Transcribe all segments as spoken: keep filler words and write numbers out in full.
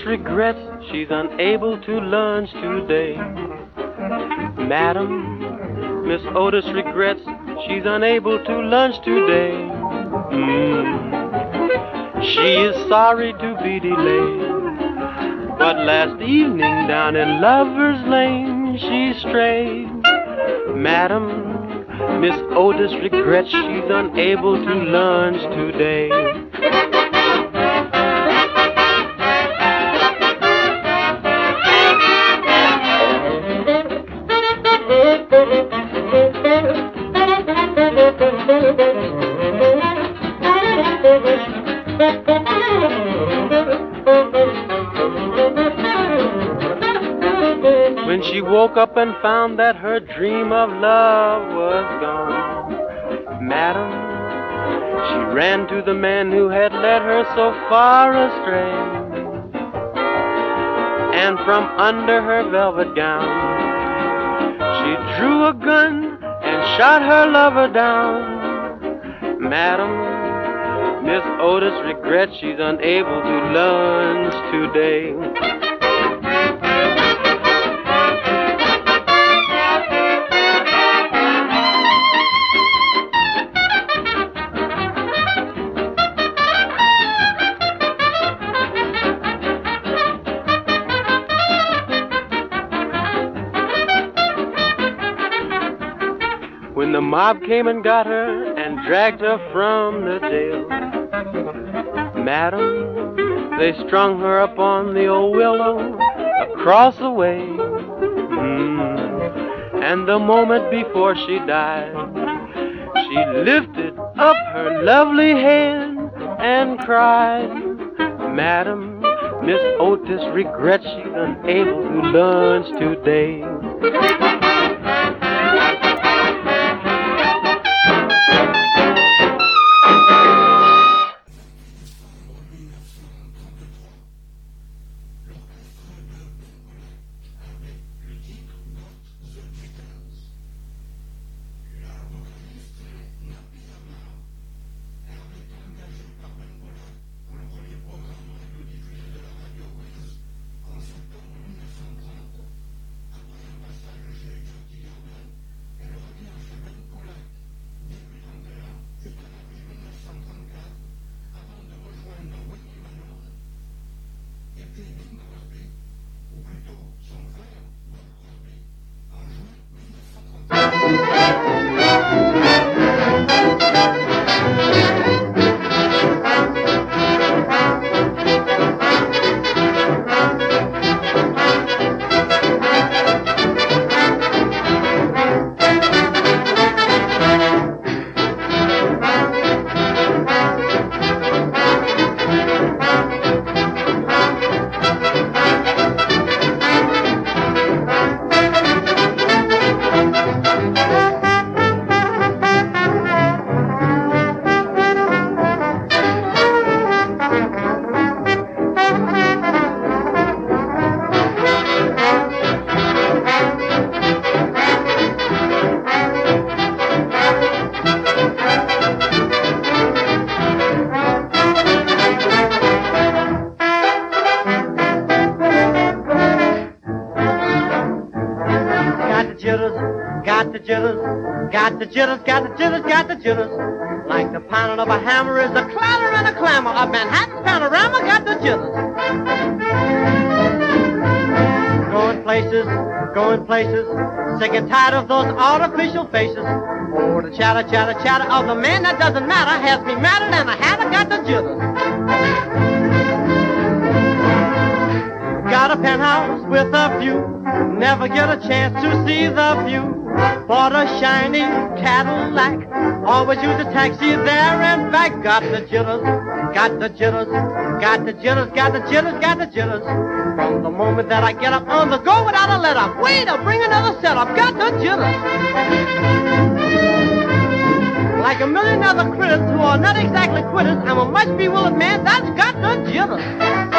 regrets she's unable to lunch today. Madam, Miss Otis regrets she's unable to lunch today. Mm. She is sorry to be delayed, but last evening down in Lover's Lane she strayed. Madam, Miss Otis regrets she's unable to lunch today. When she woke up and found that her dream of love was gone, Madam, she ran to the man who had led her so far astray, and from under her velvet gown she drew a gun and shot her lover down. Madam, Miss Otis regrets she's unable to lunch today. When the mob came and got her and dragged her from the jail, Madam, they strung her up on the old willow across the way. Mm. And the moment before she died, she lifted up her lovely head and cried. Madam, Miss Otis regrets she's unable to lunch today. Got the jitters, got the jitters, got the jitters, got the jitters. Like the pounding of a hammer is a clatter and a clamor of Manhattan's panorama. Got the jitters. Going places, going places, sick and tired of those artificial faces. Oh, the chatter, chatter, chatter of the man that doesn't matter has me madder than a hatter. Got the jitters. Got a penthouse with a view, never get a chance to see the view. Bought a shiny Cadillac, always use a taxi there and back. Got the jitters, got the jitters, got the jitters, got the jitters, got the jitters. From the moment that I get up on the go without a let up, wait, I'll bring another set up. Got the jitters. Like a million other critters who are not exactly quitters, I'm a much bewildered man that's got the jitters.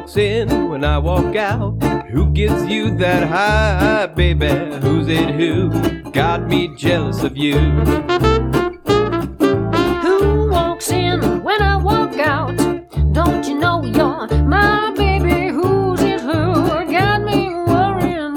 walks in when I walk out? Who gives you that high, baby? Who's it who got me jealous of you? Who walks in when I walk out? Don't you know you're my baby? Who's it who got me worrying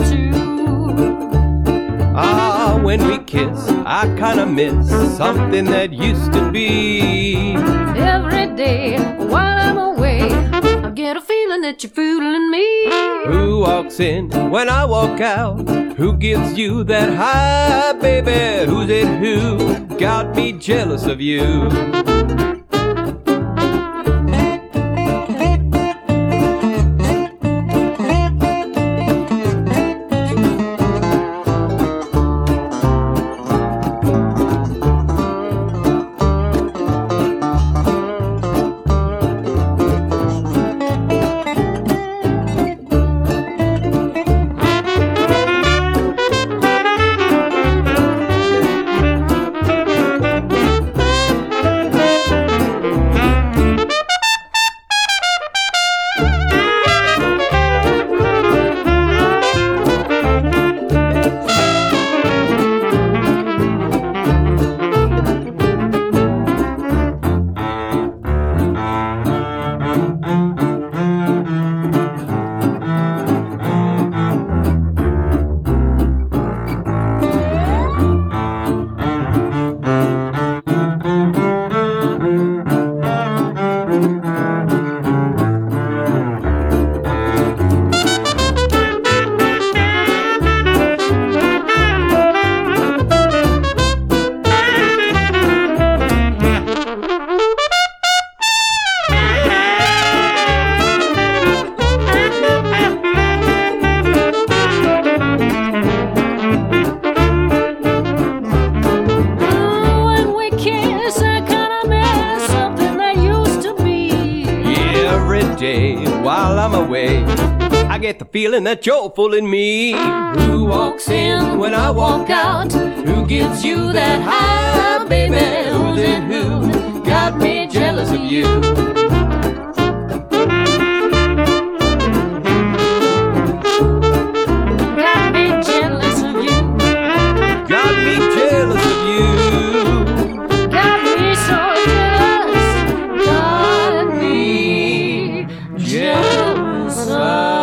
too? Ah, when we kiss, I kinda miss something that used to be. Every day while I'm away, I get a feeling that you're fooling me. Who walks in when I walk out? Who gives you that high, baby? Who's it who got me jealous of you? Feeling that you're fooling me. Who walks in when I walk out? Who gives you that high, baby? Who's it who got me jealous of you? Got me jealous of you. Got me jealous of you. Got me so jealous. Got me jealous of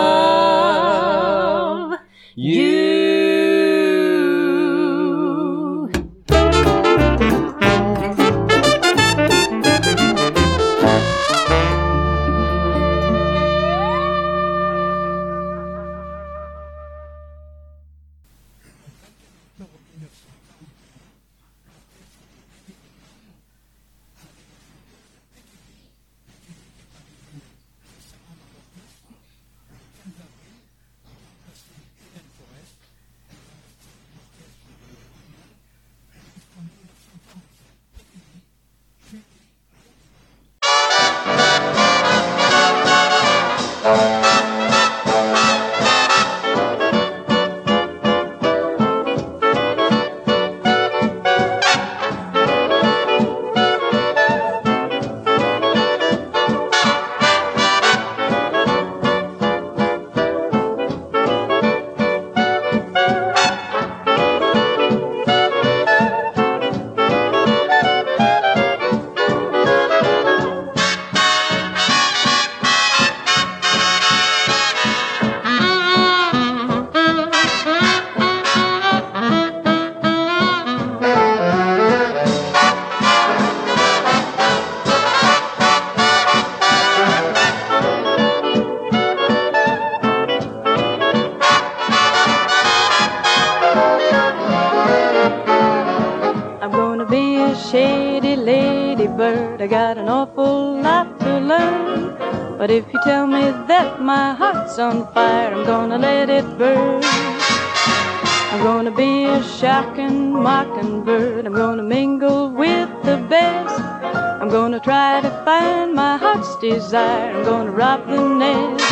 I got an awful lot to learn. But if you tell me that my heart's on fire, I'm gonna let it burn. I'm gonna be a shocking mockingbird. I'm gonna mingle with the best. I'm gonna try to find my heart's desire. I'm gonna rob the nest.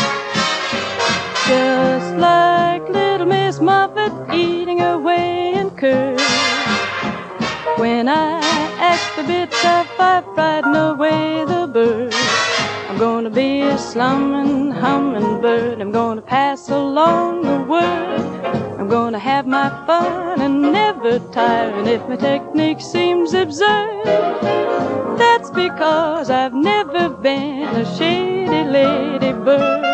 Just like little Miss Muffet eating away in curd. When I ask for bits of pie, frighten away the bird. I'm gonna be a slummin', hummin' bird. I'm gonna pass along the word. I'm gonna have my fun and never tire. And if my technique seems absurd, that's because I've never been a shady lady bird.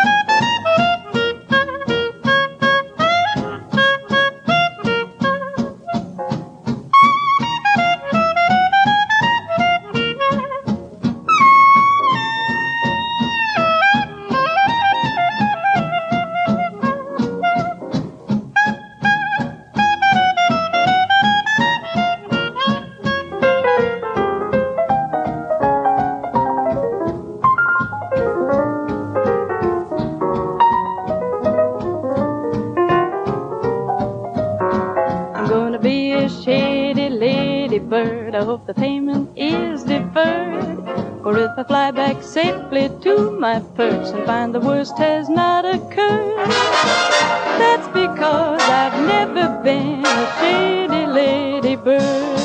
Bird, I hope the payment is deferred. For if I fly back safely to my perch and find the worst has not occurred, that's because I've never been a shady lady bird.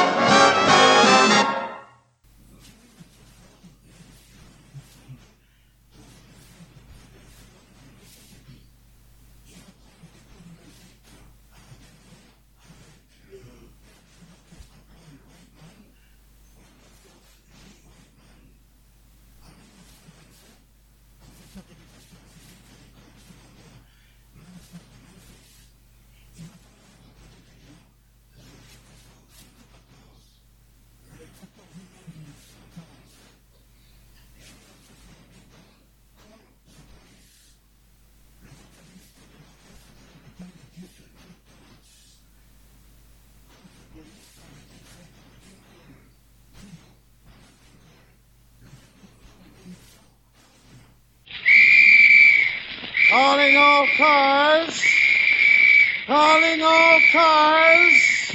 Calling all cars. Calling all cars.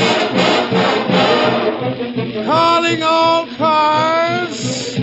Calling all cars.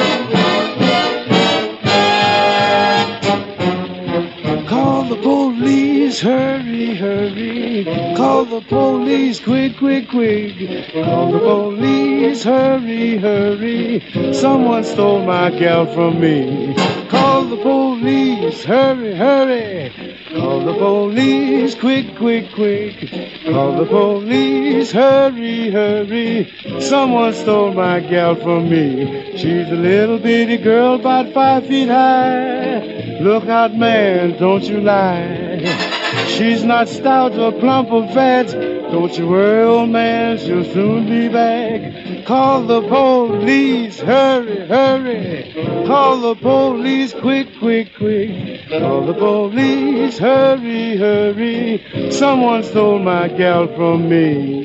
Call the police, hurry, hurry. Call the police, quick, quick, quick. Call the police, hurry, hurry. Someone stole my gal from me. Call the police, hurry, hurry. Call the police, quick, quick, quick. Call the police, hurry, hurry. Someone stole my gal from me. She's a little bitty girl about five feet high. Look out, man, don't you lie. She's not stout or plump or fat. Don't you worry, old man, she'll soon be back. Call the police, hurry, hurry. Call the police, quick, quick, quick. Call the police, hurry, hurry. Someone stole my gal from me.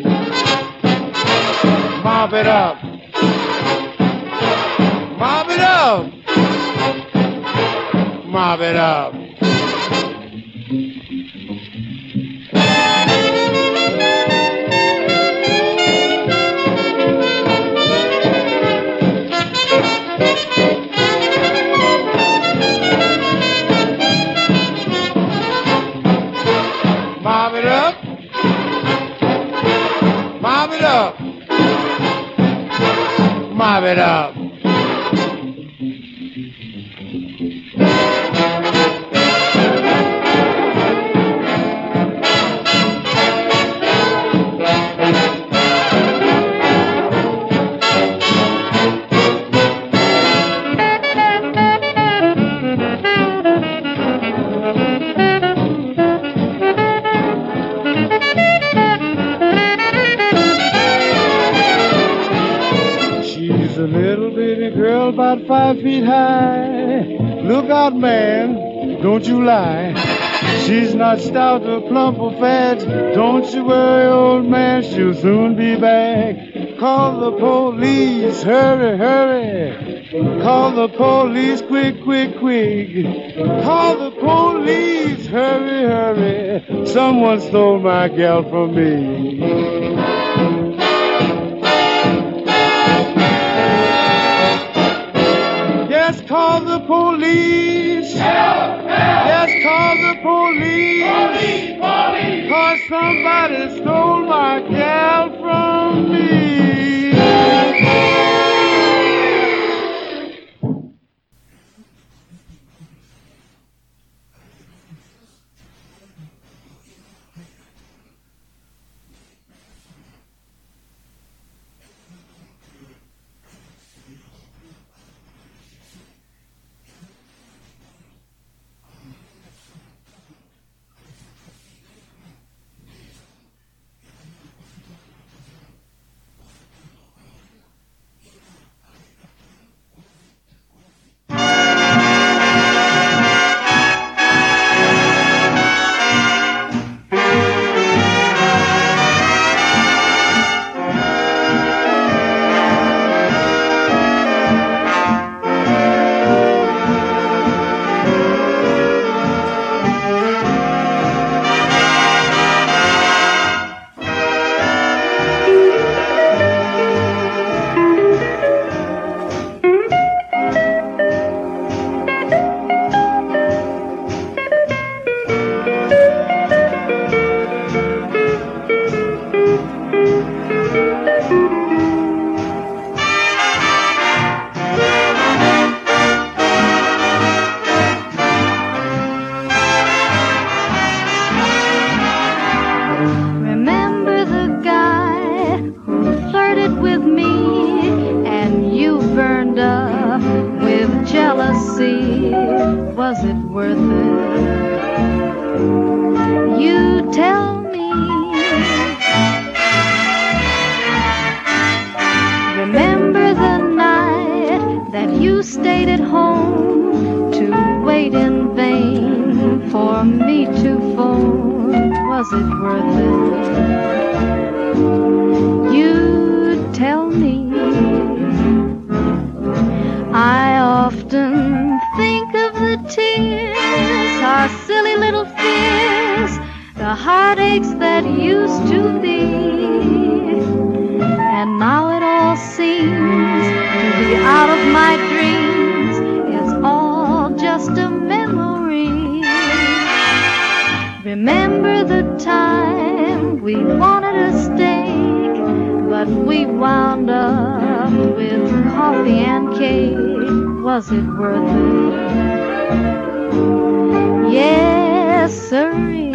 Mop it up. Mop it up. Mop it up. Mop it up. Mop it up. Mop it up. About five feet high. Look out, man, don't you lie. She's not stout or plump or fat. Don't you worry, old man, she'll soon be back. Call the police, hurry, hurry. Call the police, quick, quick, quick. Call the police, hurry, hurry. Someone stole my gal from me. Call the police. Help, help. Yes, call the police. Police, police. Cause somebody stole my gal from me. sea, was it worth it? You tell me. Remember the night that you stayed at home to wait in vain for me to phone, was it worth it? You tell me. I often think of the tears, our silly little fears, the heartaches that used to be. And now it all seems to be out of my dreams. It's all just a memory. Remember the time we wanted a steak, but we wound up with coffee and cake. Was it worth it? Yes, sirree.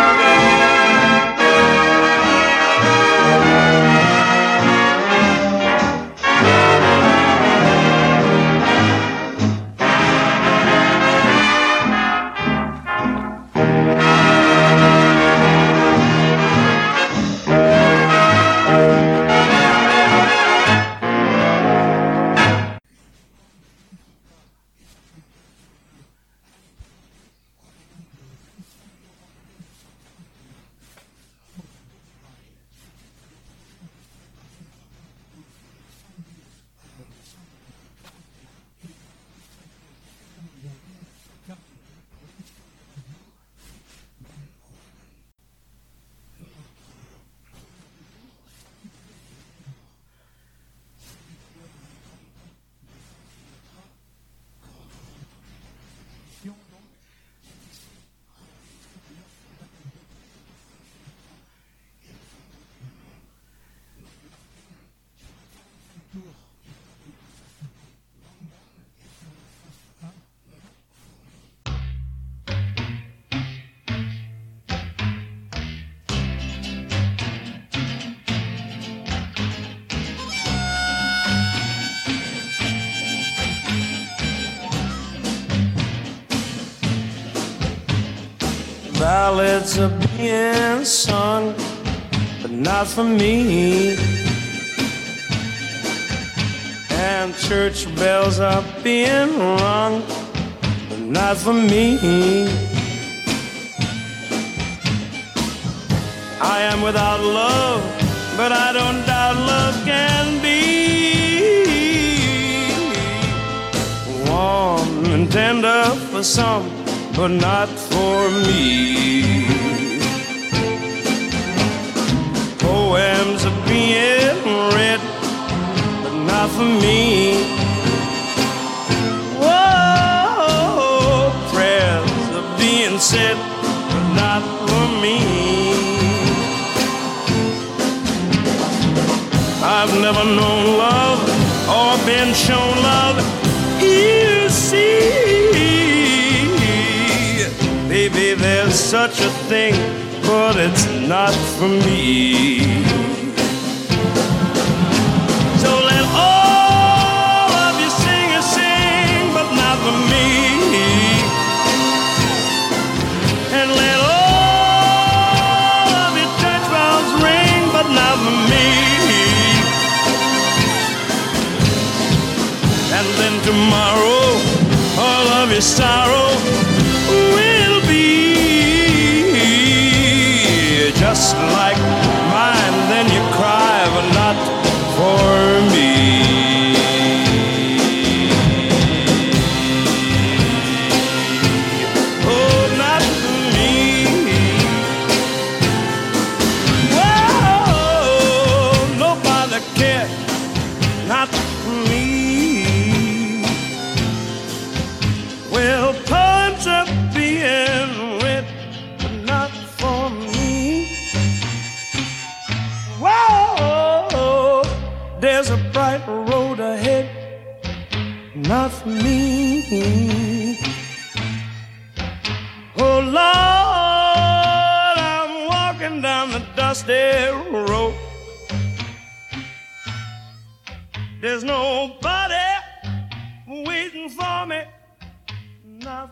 Ballads are being sung, but not for me. And church bells are being rung, but not for me. I am without love, but I don't doubt love can be warm and tender for some, but not for me. Poems are being read, but not for me. Whoa, prayers are being said, but not for me. I've never known love or been shown love. You see, baby, there's such a thing, but it's not for me. So let all of you singers sing, but not for me. And let all of your church bells ring, but not for me. And then tomorrow, all of your sorrow will be just like mine. Then you cry, but not for me. Oh, not for me. Whoa, nobody cares, not for me. Well, poems are being read, but not for me. Whoa, there's a bright road ahead, not for me. Oh Lord, I'm walking down the dusty road. There's nobody waiting for me enough.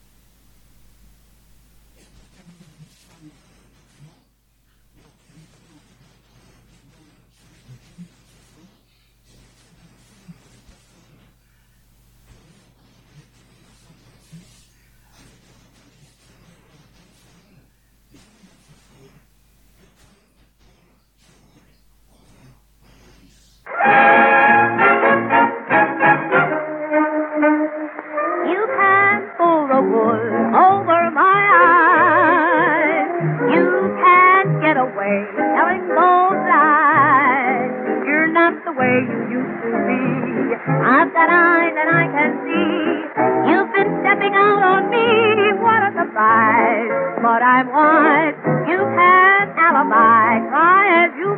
You can pull the wool over my eyes. You can't get away telling those lies. You're not the way you used to be. I've got eyes and I can see. You've been stepping out on me. What a surprise. But I'm wise. You can't alibi. Try as you